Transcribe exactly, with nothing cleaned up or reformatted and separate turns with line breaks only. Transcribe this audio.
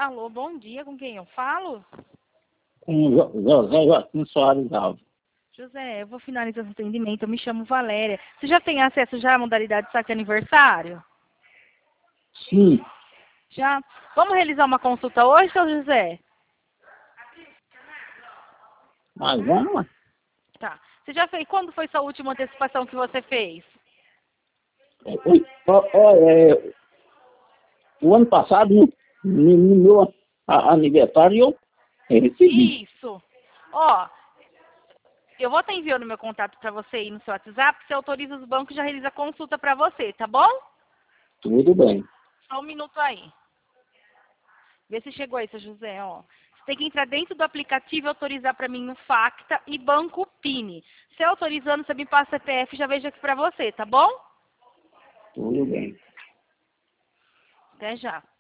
Alô, bom dia, com quem eu falo?
Com Jo- José Joaquim Soares Alves.
José, eu vou finalizar esse atendimento, eu me chamo Valéria. Você já tem acesso já à modalidade de saque aniversário?
Sim,
Já? Vamos realizar uma consulta hoje, seu José?
mas vamos lá.
Tá. Você já fez, quando foi sua última antecipação que você fez?
Oi, ó, ó, é, o ano passado, no, no no meu a- aniversário, eu recebi.
Isso. Ó, eu vou estar enviando meu contato para você aí no seu WhatsApp, você autoriza os bancos e já realiza a consulta para você, tá bom?
Tudo bem.
Só um minuto aí. Vê se chegou aí, seu José, ó. Você tem que entrar dentro do aplicativo e autorizar para mim no Facta e Banco Pini. Se autorizando, você me passa o C P F e já vejo aqui para você, tá bom?
Tudo bem.
Até já.